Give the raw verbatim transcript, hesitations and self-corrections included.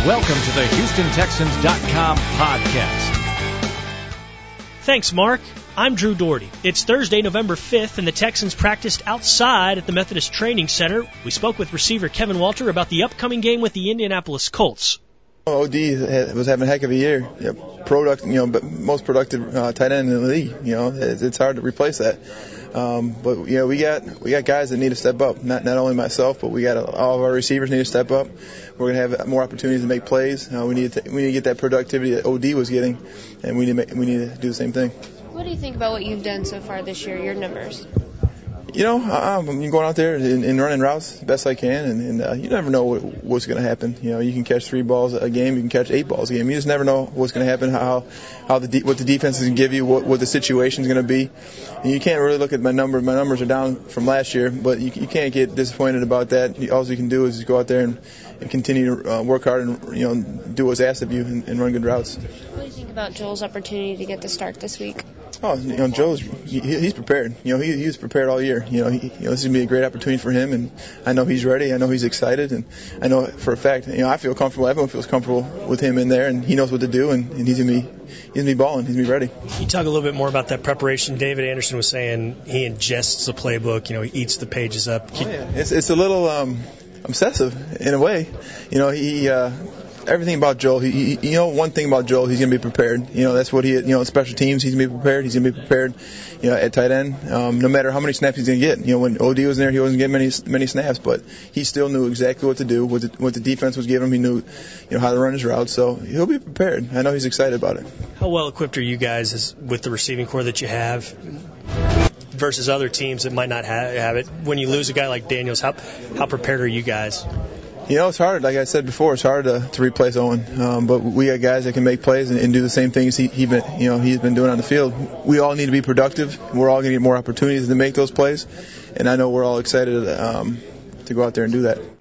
Welcome to the Houston Texans dot com podcast. Thanks, Mark. I'm Drew Doherty. It's Thursday, November fifth, and the Texans practiced outside at the Methodist Training Center. We spoke with receiver Kevin Walter about the upcoming game with the Indianapolis Colts. O D was having a heck of a year. You know, product, you know, but most productive uh, tight end in the league. You know, it's, it's hard to replace that. Um, but you know, we got we got guys that need to step up. Not not only myself, but we got all of our receivers need to step up. We're gonna have more opportunities to make plays. Uh, we need to we need to get that productivity that O D was getting, and we need to make, we need to do the same thing. What do you think about what you've done so far this year? Your numbers. You know, I'm going out there and, and running routes the best I can, and, and uh, you never know what, what's going to happen. You know, you can catch three balls a game, you can catch eight balls a game. You just never know what's going to happen, how how the de- what the defense is going to give you, what, what the situation is going to be. And you can't really look at my number. My numbers are down from last year, but you, you can't get disappointed about that. All you can do is just go out there and, and continue to uh, work hard and you know do what's asked of you and, and run good routes. What do you think about Joel's opportunity to get the start this week? Oh, you know, Joe's he, he's prepared. You know, he he's prepared all year. You know, he, you know, this is gonna be a great opportunity for him, and I know he's ready. I know he's excited, and I know for a fact, you know, I feel comfortable. Everyone feels comfortable with him in there, and he knows what to do, and, and he's gonna be he's gonna be balling. He's gonna be ready. Can you talk a little bit more about that preparation? David Anderson was saying he ingests the playbook. You know, he eats the pages up. Oh, yeah. It's it's a little um, obsessive in a way. You know, he. Uh, Everything about Joel, he, he, you know, one thing about Joel, he's going to be prepared. You know, that's what he, you know, special teams, he's going to be prepared. He's going to be prepared, you know, at tight end, um, no matter how many snaps he's going to get. You know, when O D was in there, he wasn't getting many many snaps, but he still knew exactly what to do, what the, what the defense was giving him. He knew, you know, how to run his routes, so he'll be prepared. I know he's excited about it. How well equipped are you guys as, with the receiving core that you have versus other teams that might not have, have it? When you lose a guy like Daniels, how how prepared are you guys? You know, it's hard. Like I said before, it's hard to, to replace Owen. Um, but we got guys that can make plays and, and do the same things he, he been, you know, he's been doing on the field. We all need to be productive. We're all going to get more opportunities to make those plays, and I know we're all excited um, to go out there and do that.